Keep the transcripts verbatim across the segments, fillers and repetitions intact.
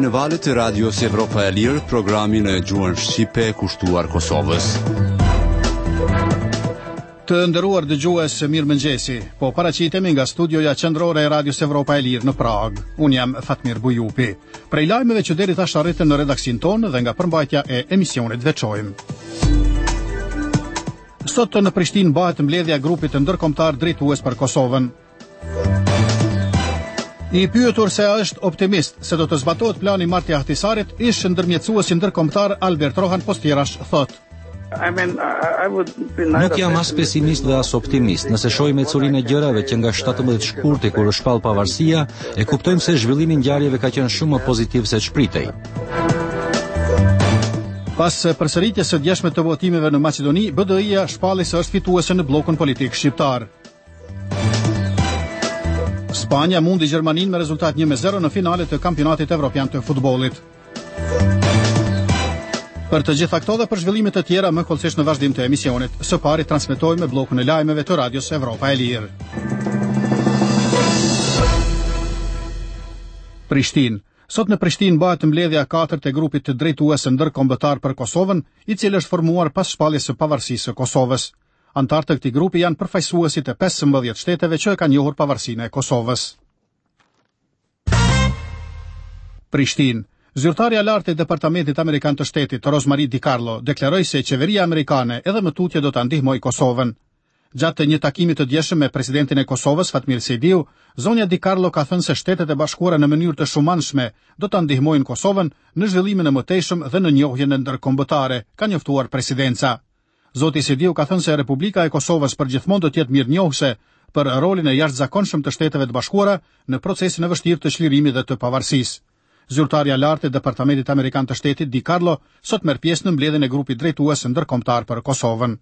në valët e radios Evropa e Lirë, programin e gjuhën shqipe kushtuar Kosovës. Të nderuar dëgjues, mirëmëngjesi. Po paraqitemi nga studioja qendrore e radios Evropa e Lirë në Prag. Un jam Fatmir Bujupi. Prej lajmeve që deri tash arritën në redaksin tonë dhe nga përmbajtja e emisionit veçojmë. Sot në Prishtinë bëhet mbledhja e grupit të ndërkombëtar drejtues për Kosovën. I pyetur se a është optimist se do të zbatohet plani i Marti Ahtisarit, ish ndërmjetësuesi ndërkombëtar Albert Rohan Postirash thotë: I mean, I would be Nuk jam as pesimist dhe as optimist. Nëse shohim ecurinë e gjërave që nga shtatëmbëdhjetë shkurti kur u shpall pavarësia, e kuptojmë se zhvillimi i ngjarjeve ka qenë shumë më pozitiv se çpritej. Pas përsëritjes së djeshme të votimeve në Maqedoni, B D I-ja shpalli se është fituese në bllokun politik shqiptar. Spanja mundi Gjermaninë me rezultat një me zero në finalet të kampionatit evropian të futbollit. Për të gjitha këto dhe për zhvillimet të tjera më kollësisht në vazhdim të emisionit, së pari transmetojmë bllokun e lajmeve të radios Evropa e Lirë. Prishtinë. Sot në Prishtinë bëhet mbledhja e katërt e grupit të drejtuesë ndërkombëtar për Kosovën, i cili është formuar pas shpalljes së pavarësisë së Kosovës. Antarët të këtij grupi janë përfaqësuesit e pesëmbëdhjetë shteteve që e kanë njohur pavarësinë e Kosovës. Prishtinë. Zyrtarja e lartë e Departamentit Amerikan të Shtetit, Rosemary DiCarlo, deklaroi se qeveria amerikane edhe më tutje do ta ndihmojë Kosovën. Gjatë një takimi të djeshëm me presidentin e Kosovës, Fatmir Sejdiu, zonja DiCarlo ka thënë se Shtetet e Bashkuara në mënyrë të shumanshme do ta ndihmojnë Kosovën në zhvillimin e mëtejshëm dhe në njohjen e ndërkombëtare, ka njoftuar presidenca. Zoti Sejdiu ka thënë se Republika e Kosovës përgjithmonë do të jetë mirënjohëse për rolin e jashtëzakonshëm të Shteteve të Bashkuara në procesin e vështirë të çlirimit dhe të pavarësisë. Zyrtarja e lartë e Departamentit Amerikan të Shtetit, DiCarlo, sot merr pjesë në mbledhjen e grupit drejtues ndërkombëtar për Kosovën.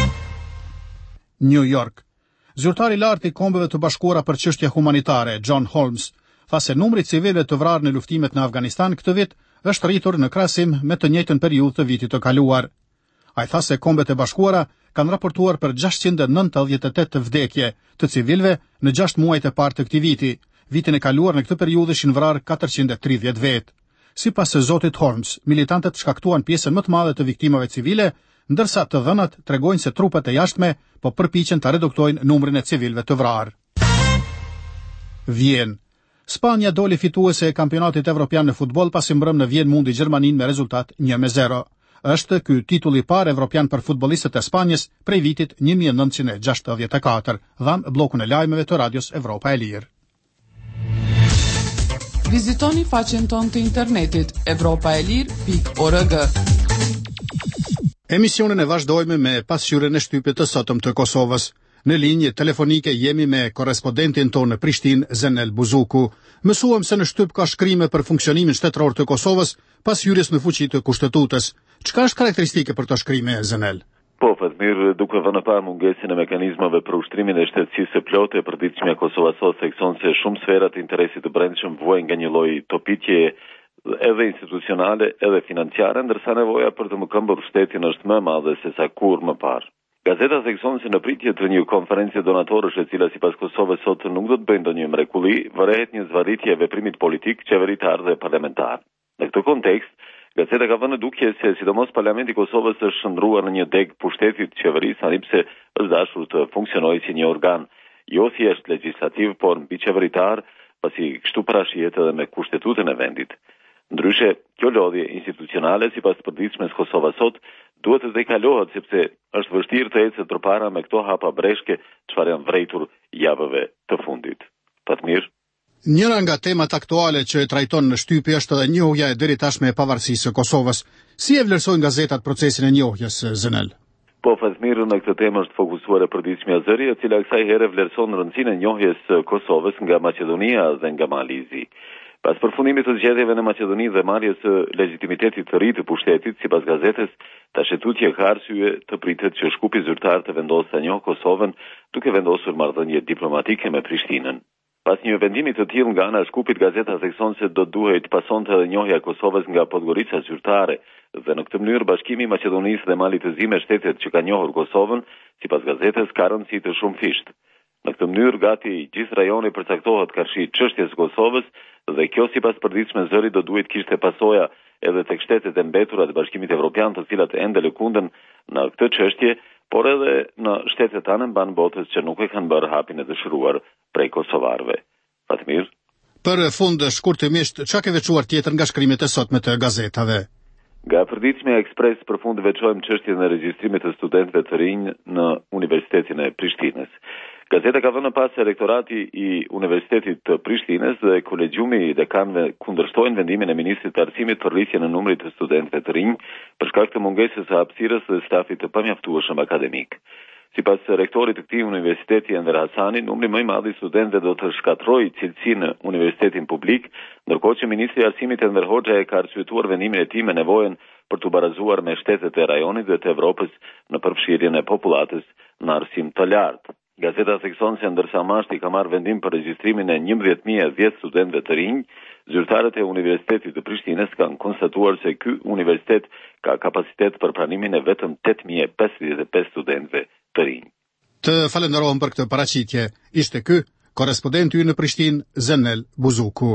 New York. Zyrtari i lartë i Kombeve të Bashkuara për çështje humanitare, John Holmes, tha se numri i civilëve të vrarë në luftimet në Afganistan këtë vit është rritur në krahasim me të njëjtën periudhë të vitit të kaluar. Ai tha se Kombet e Bashkuara kanë raportuar për gjashtëqind e nëntëdhjetë e tetë vdekje të civilëve në gjashtë muajt e parë të këtij viti. Vitin e kaluar në këtë periudhë ishin vrarë katërqind e tridhjetë vetë. Sipas së zotit Holmes, militantët shkaktuan pjesën më të madhe të viktimave civile, ndërsa të dhënat tregojnë se trupat e jashtme po përpiqen ta reduktojnë numrin e civilëve të vrarë. Vjen. Spanja doli fituese e kampionatit evropian në futboll pasi mbrëm në Vjen mundi Gjermaninë me rezultat një me zero. Është ky titulli i parë evropian për futbollistët e Spanjës prej vitit një mijë e nëntëqind e gjashtëdhjetë e katër. Dham bllokun e lajmeve të radios Evropa e Lirë. Vizitoni faqen tonë të internetit evropaelir pikë org. Emisionin e vazhdojmë me pasqyrën e shtypit të sotëm të Kosovës. Në linjë telefonike jemi me korrespondentin tonë në Prishtinë, Zenel Buzuku. Mësuam se në shtyp ka shkrime për funksionimin shtetëror të Kosovës pas hyrjes në fuqi të kushtetutës. Çka është karakteristike për të shkrime, Zenel? Po, Fatmir, duke vënë parë mungesin e mekanizmave për ushtrimin e shtetësisë së plotë e përditshmja Kosova sot thekson se shumë sfera të interesit të brendshëm vuajnë nga një lloj topitje edhe institucionale edhe financiare, ndërsa nevoja për të më këmbur shtetin është më e madhe se sa kur më parë. Gazeta thekson se në pritje të një konferencë donatorësh e cila sipas Kosovës sot nuk do të bëjë ndonjë mrekulli, vërehet një zvarritje e veprimit politik, qeveritar dhe parlamentar. Në këtë kontekst, Gazeta ka vënë dukje se sidomos Parlamenti i Kosovës është shndruar në një deg pushtetit të qeverisë, ani pse është dashur të funksionojë si një organ jo thjesht legjislativ, por mbi qeveritar, pasi kështu parashihet edhe me kushtetutën e vendit. Ndryshe, kjo lodhje institucionale sipas të përditshmes Kosova sot duhet të dekalohet sepse është vështirë të ecet përpara me këto hapa breshke çfarë janë vrejtur javëve të fundit. Fatmir. Njëra nga temat aktuale që e trajton në shtypje është edhe njohja e deri tashme e pavarësisë së Kosovës. Si e vlerësojnë gazetat procesin e njohjes, Zenel? Po, Fatmir, në këtë temë është fokusuar e përditshmja zëri, e cila kësaj here vlerëson rëndësinë e njohjes së Kosovës nga Maqedonia dhe nga Malizi. Pas përfundimit të zgjedhjeve në Maqedoni dhe marrjes së legitimitetit të ri të pushtetit, sipas gazetës, tash tutje ka arsye të pritet që shkupi zyrtar të vendosë ta njohë Kosovën, duke vendosur marrëdhënie diplomatike me Prishtinën. Pas një vendimi të tillë nga ana e shkupit, gazeta thekson se do duhej të pasonte edhe njohja e Kosovës nga Podgorica zyrtare dhe në këtë mënyrë bashkimi i Maqedonisë dhe Malit të Zi me shtetet që kanë njohur Kosovën, sipas gazetës, ka rëndësi të shumëfishtë. Në këtë mënyrë gati gjithë rajoni përcaktohet karshi çështjes së Kosovës dhe kjo sipas përditshme zëri do duhet kishte pasoja edhe tek shtetet e mbetura të Bashkimit Evropian, të cilat ende lëkunden në këtë çështje, por edhe në shtetet tane mban botës që nuk e kanë bërë hapin e dëshiruar prej kosovarëve. Fatmir. Për fund shkurtimisht, çka ke veçuar tjetër nga shkrimet e sotme të gazetave? Nga përditshmja Ekspres përfund veçojmë çështjen e regjistrimit të studentëve të rinj në Universitetin e Prishtinës. Gazeta ka vënë pas se rektorati i Universitetit të Prishtinës dhe kolegjiumi i dekanëve kundërshtojnë vendimin e ministrit të arsimit për rritjen e numrit të studentëve të rinj për shkak të mungesës së hapësirës dhe stafit të pamjaftueshëm akademik. Sipas rektorit të këtij universiteti Enver Hasani, numri më i madh i studentëve do të shkatërrojë cilësinë në universitetin publik, ndërkohë që ministri i arsimit Enver Hoxha e ka arsyetuar vendimin e tij me nevojën për të barazuar me shtetet e rajonit dhe të Evropës në përfshirjen e popullatës në arsim të lartë. Gazeta thekson se ndërsa mashti ka marrë vendim për regjistrimin e njëmbëdhjetë mijë e dhjetë studentëve të rinj, zyrtarët e Universitetit të Prishtinës kanë konstatuar se ky universitet ka kapacitet për pranimin e vetëm tetë mijë e pesëdhjetë e pesë studentëve të rinj. Të falenderojmë për këtë paraqitje. Ishte ky korrespondenti ynë në Prishtinë, Zenel Buzuku.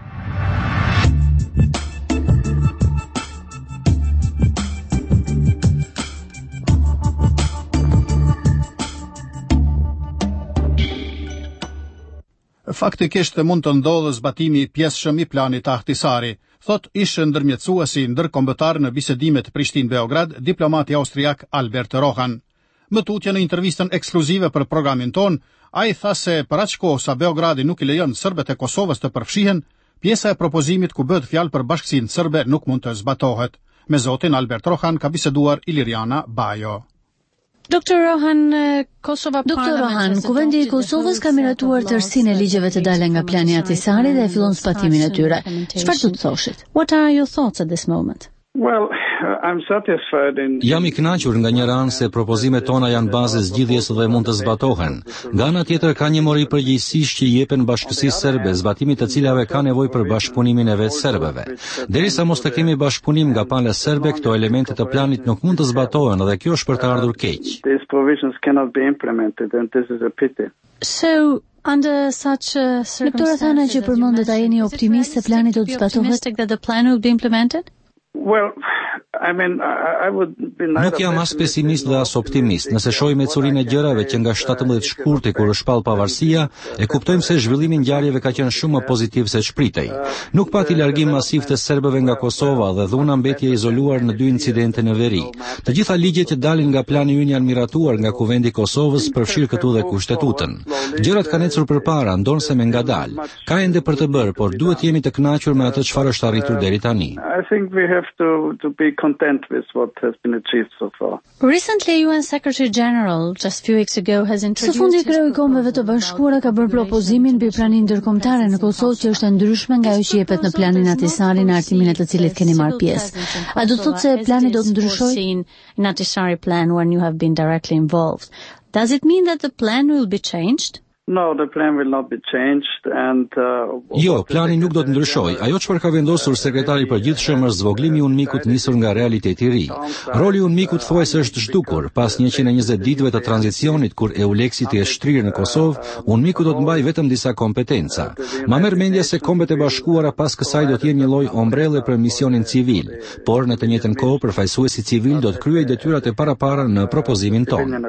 Faktikisht mund të ndodhë zbatimi pjesëshëm i planit të Ahtisari, thot ishte ndërmjetësuesi ndërkombëtar në bisedimet Prishtinë-Beograd, diplomati austriak Albert Rohan. Më tutje në intervistën ekskluzive për programin ton, ai tha se për aq kohë sa Beogradi nuk i lejon serbët e Kosovës të përfshihen, pjesa e propozimit ku bëhet fjalë për bashkësinë serbe nuk mund të zbatohet. Me zotin Albert Rohan ka biseduar Iliriana Bajo. Doktor Rohan, Kosova Doktor Rohan, Kuvendi i Kosovës ka miratuar tërësinë e ligjeve të dalë nga plani i Ahtisarit dhe e fillon zbatimin e tyre. Çfarë do të thoshit? What are your thoughts at this moment? Well, uh, I'm satisfied in... Jam i kënaqur nga një anë se propozimet tona janë bazë zgjidhjes dhe mund të zbatohen. Nga ana tjetër ka një mori përgjegjësish që i jepen bashkësisë serbe, zbatimit të cilave ka nevojë për bashkëpunimin e vetë serbëve. Derisa mos të kemi bashkëpunim nga pala serbe, këto elemente të planit nuk mund të zbatohen dhe kjo është për të ardhur keq. These provisions cannot be implemented and this is a pity. So, under such uh, circumstances, që përmendet a jeni optimist se plani do të zbatohet? That the plan will be implemented? Well, I mean, I, I would be Nuk jam as pesimist dhe as optimist. Nëse shohim ecurinë e gjërave që nga shtatëmbëdhjetë shkurti kur është shpall pavarësia, e kuptojmë se zhvillimi i ngjarjeve ka qenë shumë më pozitiv se çpritej. Nuk pati largim masiv të serbëve nga Kosova dhe dhuna mbeti e izoluar në dy incidente në veri. Të gjitha ligjet që dalin nga plani ynë janë miratuar nga Kuvendi i Kosovës, përfshir këtu dhe kushtetutën. Gjërat kanë ecur përpara, ndonse me ngadalë. Ka ende për të bërë, por duhet jemi të kënaqur me atë çfarë është arritur deri tani. I think we have to to be content with what has been achieved so far. Recently, U N Secretary General just few weeks ago has introduced. Së fundi kreu i Kombeve të Bashkuara ka bërë propozimin mbi praninë ndërkombëtare në Kosovë që është e ndryshme nga ajo që jepet në planin Ahtisari në arsimin e të cilit keni marrë pjesë. A do të thotë se plani do të ndryshojë? In Ahtisari plan when you have been directly involved. Does it mean that the plan will be changed? No, the plan will not be changed and uh, Jo, plani nuk do të ndryshojë. Ajo çfarë ka vendosur sekretari i përgjithshëm është zvogëlimi i UNMIK-ut nisur nga realiteti i ri. Roli i UNMIK-ut thuajse është zhdukur. Pas njëqind e njëzet ditëve të tranzicionit kur EULEX-i të shtrirë në Kosovë, UNMIK-u do të mbajë vetëm disa kompetenca. Ma merr mendje se Kombet e Bashkuara pas kësaj do të jenë një lloj ombrelle për misionin civil, por në të njëjtën kohë përfaqësuesi civil do të kryejë detyrat e parapara në propozimin tonë.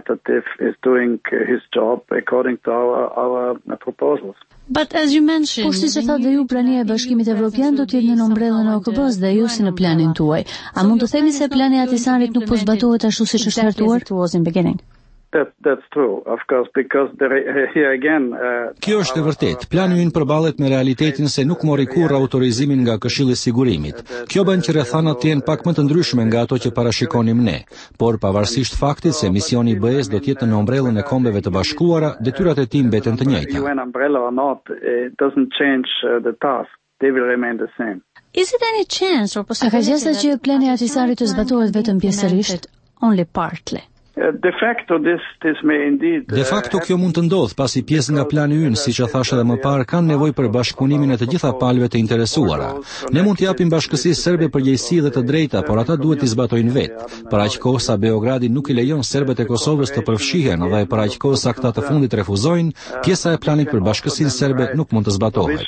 Our, our proposals. But as you mentioned, por si që tha dhe ju, prania e Bashkimit Evropian do të jetë në ombrellën e O K B-s dhe jo si në planin tuaj. A mund të themi se plani i Ahtisarit nuk po zbatohet ashtu siç është hartuar? That, that's true, of course, because there, here again... Uh, Kjo është e vërtet. Plani ynë përballet me realitetin se nuk mori kurrë autorizimin nga Këshilli i Sigurimit. Kjo bën që rrethanat të jenë pak më të ndryshme nga ato që parashikonim ne. Por pavarësisht faktit se misioni i B E S do të jetë në ombrellën e Kombeve të Bashkuara, detyrat e tij mbeten të njëjta. U N umbrella or not, it doesn't change uh, the task. They will remain the same. Is it any chance or possibility? A ka gjasa që plani i Ahtisarit të zbatohet vetëm pjesërisht? Only partly. De facto, this, this may indeed, De facto kjo mund të ndodh pasi pjesë nga plani ynë, siç e thash edhe më parë, kanë nevojë për bashkëpunimin e të gjitha palëve të interesuara. Ne mund të japim bashkësisë serbe përgjegjësi dhe të drejta, por ata duhet t'i zbatojnë vetë. Për aq kohë sa Beogradi nuk i lejon serbët e Kosovës të përfshihen dhe për aq kohë sa këta të fundit refuzojnë, pjesa e planit për bashkësinë serbe nuk mund të zbatohet.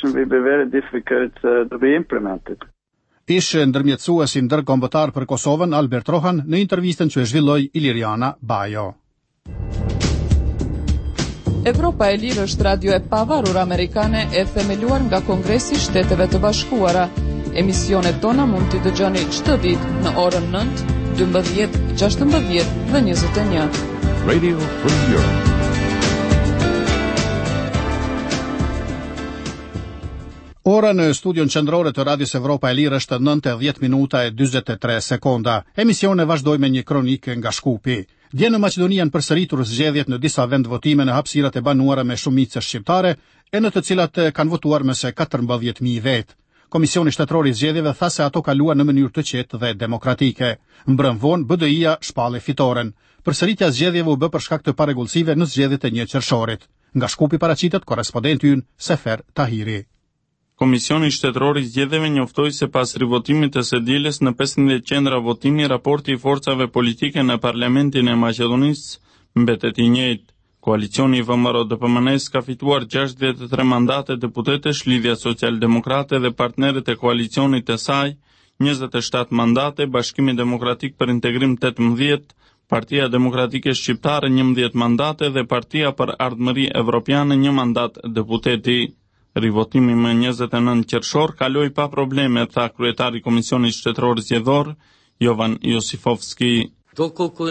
Ishte ndërmjetësuesi ndërkombëtar për Kosovën Albert Rohan në intervistën që e zhvilloi Iliriana Bajo. Evropa e Lirë është radio e pavarur amerikane e themeluar nga Kongresi i Shteteve të Bashkuara. Emisionet tona mund t'i dëgjoni çdo ditë në orën nëntë, dymbëdhjetë, gjashtëmbëdhjetë dhe njëzet e një. Radio Free Europe. Ora në studion qendrore të Radios Evropa e Lirë është nëntë e dhjetë minuta e dyzet e tre sekonda. Emisione vazhdoj me një kronikë nga Shkupi. Dje në Maqedoni janë përsëritur zgjedhjet në disa vendvotime në hapësirat e banuara me shumicë shqiptare, e në të cilat kanë votuar më se katërmbëdhjetë mijë vetë. Komisioni Shtetëror i Zgjedhjeve tha se ato kaluan në mënyrë të qetë dhe demokratike. Mbrëm vonë B D I-ja shpalli fitoren. Përsëritja e zgjedhjeve u bë për shkak të parregullsive në zgjedhjet e një qershorit. Nga Shkupi paraqitet korrespondenti ynë Sefer Tahiri. Komisioni Shtetëror i Zgjedhjeve njoftoi se pas rivotimit të së dielës në pesëmbëdhjetë qendra votimi, raporti i forcave politike në Parlamentin e Maqedonisë mbetet i njëjtë. Koalicioni i V M R O D P M N-s ka fituar gjashtëdhjetë e tre mandate deputetesh, Lidhja Social-Demokrate dhe partnerët e koalicionit të saj, njëzet e shtatë mandate, Bashkimi Demokratik për Integrim tetëmbëdhjetë, Partia Demokratike Shqiptare njëmbëdhjetë mandate dhe Partia për Ardhmëri Evropiane një mandat deputeti. Rivotimi më njëzet e nëntë qershor kaloi pa probleme, tha kryetari i Komisionit Shtetëror Zgjedhor, Jovan Josifovski. Доколку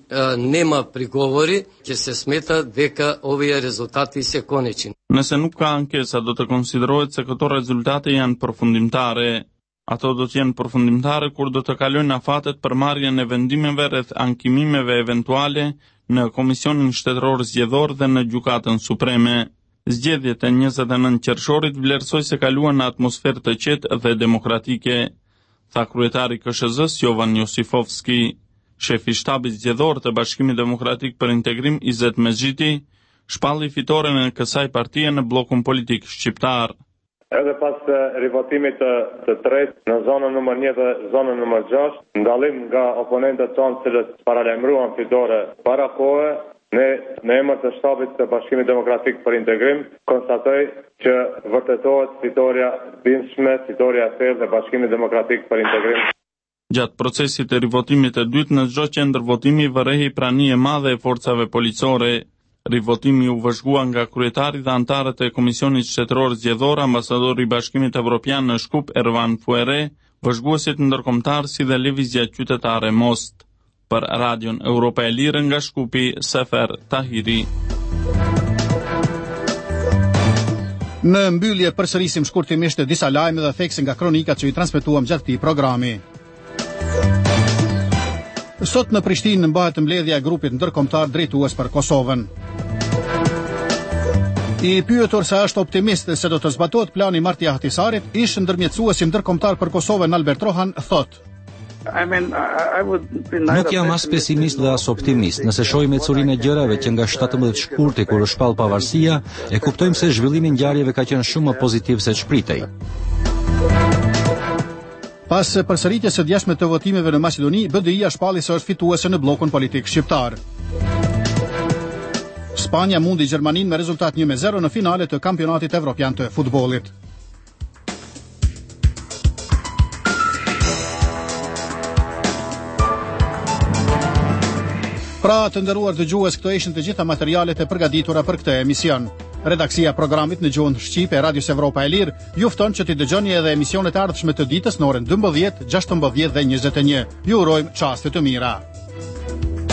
нема приговори, ќе се смета дека овие резултати се конечни. Nëse nuk ka ankesa, do të konsiderohet se këto rezultate janë përfundimtare. Ato do të jenë përfundimtare kur do të kalojnë afatet për marrjen e vendimeve rreth ankimimeve eventuale në Komisionin Shtetëror Zgjedhor dhe në Gjykatën Supreme. Zgjedhjet e njëzet e nëntë qershorit vlerësoi se kaluan në atmosferë të qetë dhe demokratike, tha kryetari K S Z-s Jovan Josifovski. Shefi i shtabit zgjedhor të Bashkimit Demokratik për Integrim Izet Mezhiti shpalli fitoren e kësaj partie në bllokun politik shqiptar. Edhe pas rivotimit të, të tretë në zonën numër një dhe zonën numër gjashtë, ndallim nga oponentët tonë cilët paralajmëruan fitore para kohe, ne në emër të shtabit të Bashkimit Demokratik për Integrim konstatoj që vërtetohet fitoria bindshme, fitoria e thellë e Bashkimit Demokratik për Integrim. Gjatë procesit të rivotimit të dytë në çdo qendër votimi vërehi pranie e madhe e forcave policore. Rivotimi u vëzhgua nga kryetari dhe antarët e Komisionit Shtetëror Zgjedhor, ambasadori i Bashkimit Evropian në Shkup Ervan Fuere, vëzhguesit ndërkombëtar si dhe lëvizja qytetare Most. Për Radion Europa e Lirë nga Shkupi, Sefer Tahiri. Në mbyllje përsërisim shkurtimisht disa lajme dhe thekse nga kronikat që i transmetuam gjatë këtij programi. Sot në Prishtinë mbahet mbledhja e grupit ndërkombëtar drejtues për Kosovën. I pyetur se është optimist se do të zbatohet plani Marti Ahtisarit, ish ndërmjetësuesi ndërkombëtar për Kosovën Albert Rohan thot: I mean, I would be Nuk jam as pesimist dhe as optimist. Nëse shohim ecurinë e gjërave që nga shtatëmbëdhjetë shkurti kur u shpall pavarësia, e kuptojmë se zhvillimi i ngjarjeve ka qenë shumë më pozitiv se çpritej. Pas përsëritjes së djeshme të votimeve në Maqedoni, B D I-ja shpalli se është fituese në bllokun politik shqiptar. Spanja mundi Gjermaninë me rezultat një me zero në finale të kampionatit evropian të futbollit. Pra, të nderuar dëgjues, këto ishin të gjitha materialet e përgatitura për këtë emision. Redaksia e programit në gjuhën shqipe e Radios Evropa e Lirë ju fton që t'i dëgjoni edhe emisionet e ardhshme të ditës në orën dymbëdhjetë, gjashtëmbëdhjetë dhe njëzet e një. Ju urojmë çaste të mira.